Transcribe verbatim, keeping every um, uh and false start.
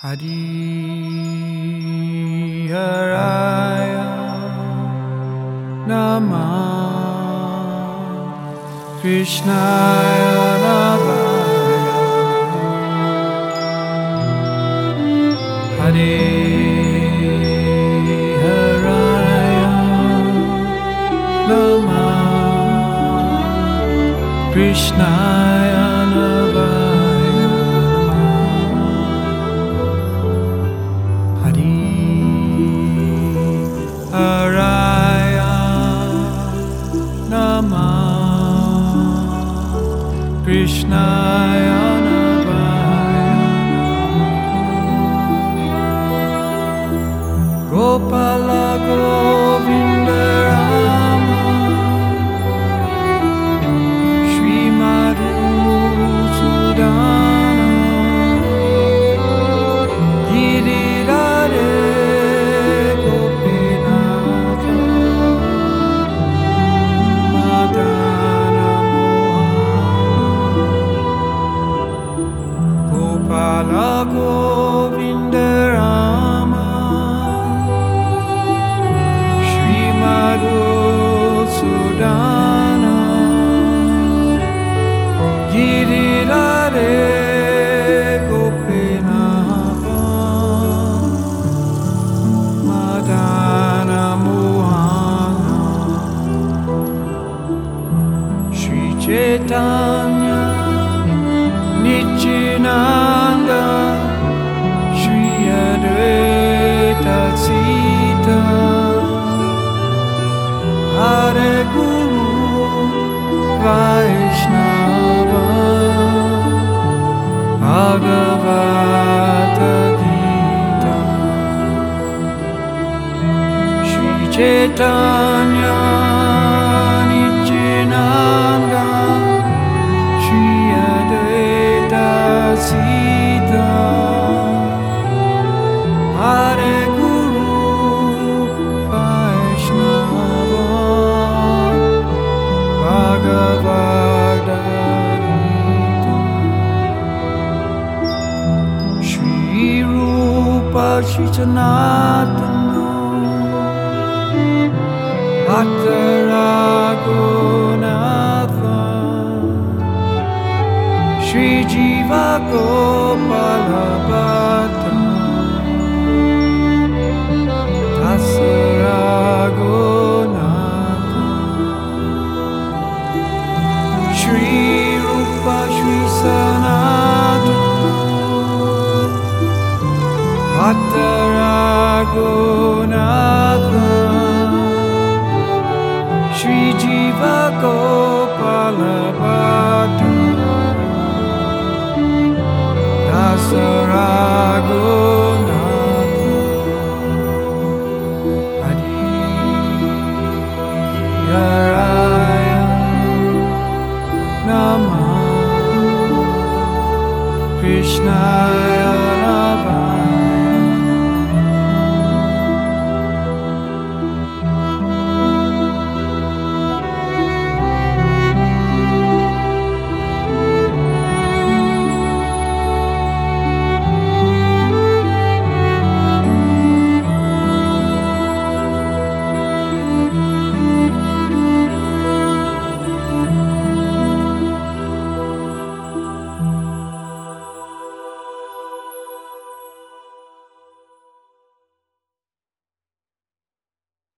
Hari Haraya Namah Krishnaya Navaya Hare Haraya Namah Krishnaya Navaya Haraya Namah Krishnaya Navaya Gopala Govinda Rama Shri Madhusudana Girirare Gopala Govinda Rama Shri Madhusudana Girirare Gopinatha Madana Mohana Shri Chaitanya Nityananda Shri Advaita Sita Hare Guru Vaishnava Bhagavata Gita Shri Chaitanya Nityananda Shri Advaita Sita Hare Guru Vaishnava Bhagavata Gita Shri Rupa Shri Sanatana Bhatta Raghunatha Shri Jiva Gopala Bhatta Dasa Raghunatha Shri Rupa Shri Sanatana Bhatta Raghunatha Shri Jiva Gopala Bhatta Dasa Raghunatha Hari Haraya Namah Krishnaya